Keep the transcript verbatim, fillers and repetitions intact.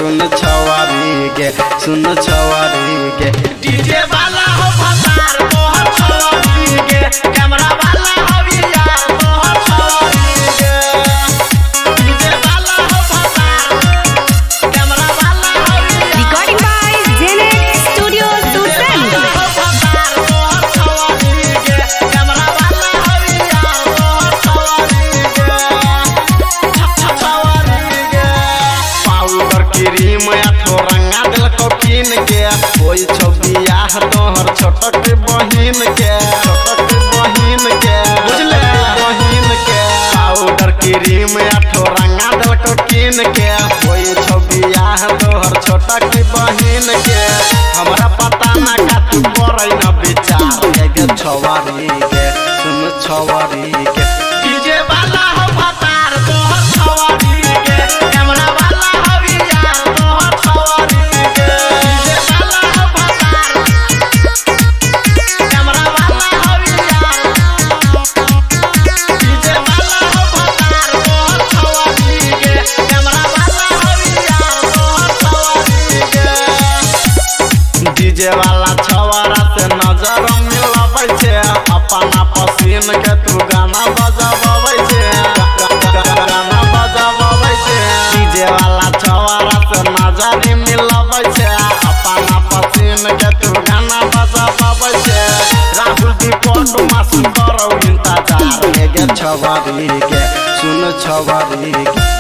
सुन छवारी गे सुन छवारी गे डीजे वाला हो भतार तोहर छवारी गे कैमरा वाला हो यार तोहर छवारी गे डीजे वाला हो भतार कैमरा वाला हो recording by Janet studio Sursand भतार तोहर छवारी गे कैमरा वाला हो यार तोहर छवारी गे छवारी गे पाउडर क्रीम या थोरंगा दिल को कीन के कोई छबिया तोहर छोटक बहिन के छोटक बहिन के बुझले बहिन के पाउडर क्रीम या थोरंगा दिल को कीन के कोई छबिया तोहर छोटक बहिन के हमरा पता ना का तू करे ना विचार के छवारी के सुन छवारी के डीजे वाला हो भतार तोहर छवारी गे कैमरा वाला हो यार तोहर छवारी गे डीजे वाला हो भतार कैमरा वाला हो यार डीजे वाला हो भतार तोहर छवारी गे कैमरा वाला हो यार तोहर छवारी गे डीजे वाला छवारा से नजर मिलाबै छे अपना पसीन के तू गाना बजाबै छे गाना बजाबै छे डीजे वाला छवारा से नजर मिलाबै छे अपना पसीन के तू गाना बजाबै छे राहुल दीपक मासूम करो इंतजार गे छवारी के सुन छवारी के